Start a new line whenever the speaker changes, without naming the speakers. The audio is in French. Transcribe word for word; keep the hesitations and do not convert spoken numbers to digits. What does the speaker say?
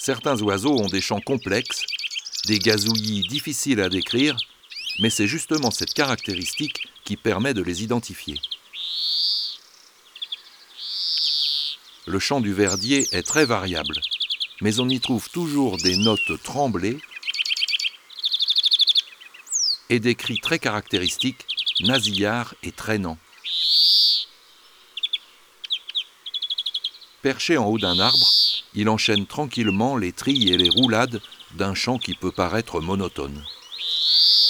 Certains oiseaux ont des chants complexes, des gazouillis difficiles à décrire, mais c'est justement cette caractéristique qui permet de les identifier. Le chant du verdier est très variable, mais on y trouve toujours des notes tremblées et des cris très caractéristiques, nasillards et traînants. Perché en haut d'un arbre, il enchaîne tranquillement les trilles et les roulades d'un chant qui peut paraître monotone.